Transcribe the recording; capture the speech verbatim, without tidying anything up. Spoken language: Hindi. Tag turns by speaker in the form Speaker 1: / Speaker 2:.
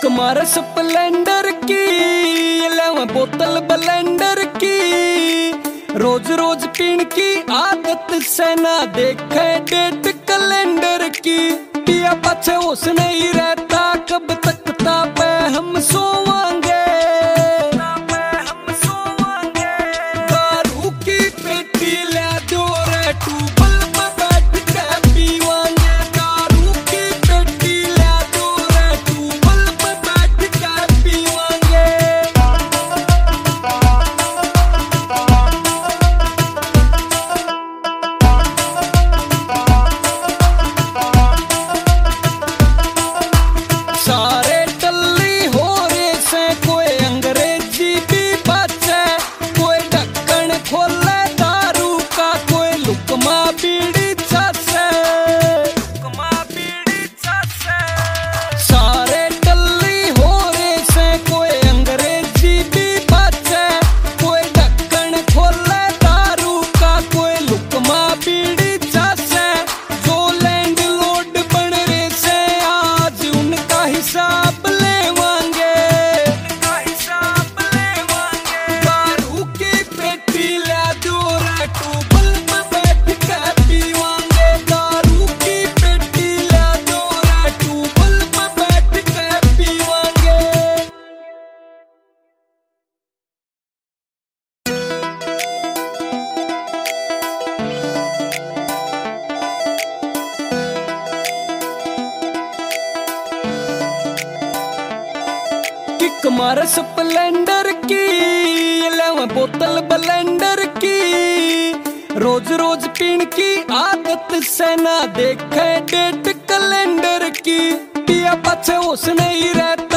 Speaker 1: मार स्प्लेंडर की, लेवा बोतल ब्लेंडर की, रोज रोज पीण की आदत से ना देखे डेट कैलेंडर की। पिया पाछे उसने ही रहता, कब तक तापे हम सोवांगे, हम सोवांगे। दारू की पेटी ले दो रे ट्यूबल पे बैठ के पीवांगे, दारू की पेटी ले दो रे ट्यूबल पे बैठ के पीवांगे। सारे टल्ली हो रे से, कोई अंग्रेजी भी बचे, कोई ढक्कन खोले दारू का, कोई लुकमा बीड़ी चाचे, लुकमा बीड़ी चाचे। सारे टल्ली हो रे से, कोई अंग्रेजी भी बचे, कोई ढक्कन खोले दारू का, कोई लुकमा बीड़ी चाचे। जो लैंड लोड बन रे से, आज उनका हिसाब लेवांगे, उनका हिसाब लेवांगे। दारू की पेटी ले दो रे ट्यूबल पे बैठ के पीवांगे, दारू की पेटी ले दो रे ट्यूबल पे बैठ के पीवांगे। किक मार स्प्लेंडर की, लेवा बोतल ब्लेंडर की, रोज रोज पीण की आदत से ना देखे डेट कैलेंडर की। पिया पाछे उसने ही रहता,